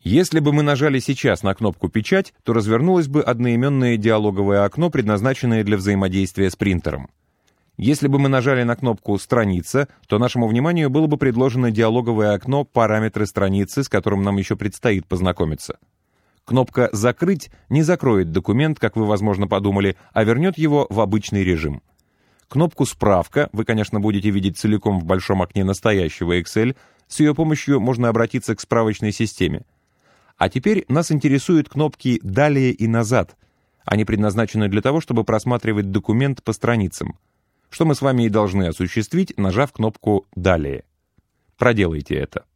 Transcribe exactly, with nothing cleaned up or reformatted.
Если бы мы нажали сейчас на кнопку «Печать», то развернулось бы одноименное диалоговое окно, предназначенное для взаимодействия с принтером. Если бы мы нажали на кнопку «Страница», то нашему вниманию было бы предложено диалоговое окно «Параметры страницы», с которым нам еще предстоит познакомиться. Кнопка «Закрыть» не закроет документ, как вы, возможно, подумали, а вернет его в обычный режим. Кнопку «Справка» вы, конечно, будете видеть целиком в большом окне настоящего Excel. С ее помощью можно обратиться к справочной системе. А теперь нас интересуют кнопки «Далее» и «Назад». Они предназначены для того, чтобы просматривать документ по страницам, что мы с вами и должны осуществить, нажав кнопку «Далее». Проделайте это.